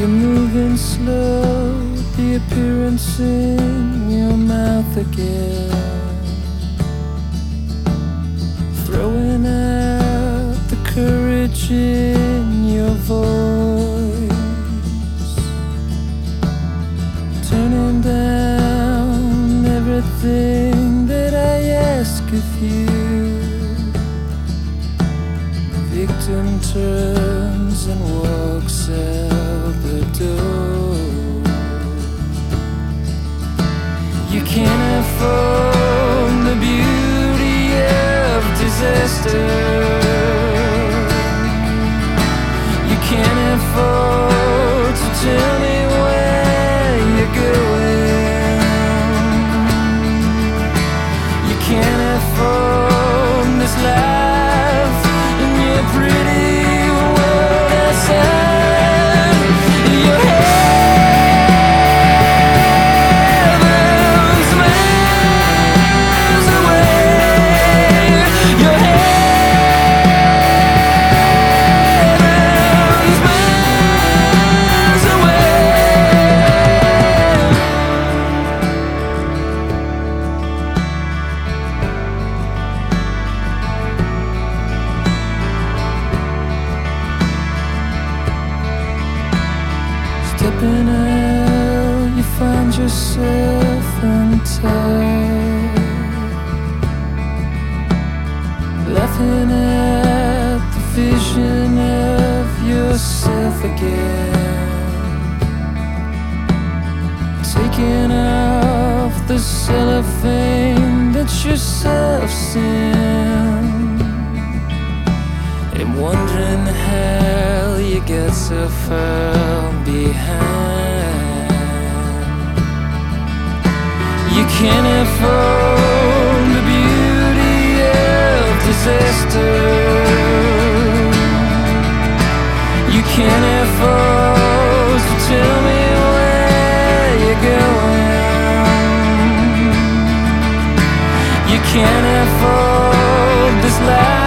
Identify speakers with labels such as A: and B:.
A: You're moving slow, the appearance in your mouth again, throwing out the courage in your voice, turning down everything that I ask of you. The victim turns and walks out the door. You can't afford the beauty of disaster. You can't afford to tell me where you're going. You can't afford this life in your pretty world outside. Your heaven's miles away. Your heaven's miles away. Stepping out, you find yourself untied, laughing at the vision of yourself again, taking off the cellophane that yourself's in, and wondering how you get so far behind. You can't afford the beauty of disaster. You can't afford to tell me where you're going. You can't afford this life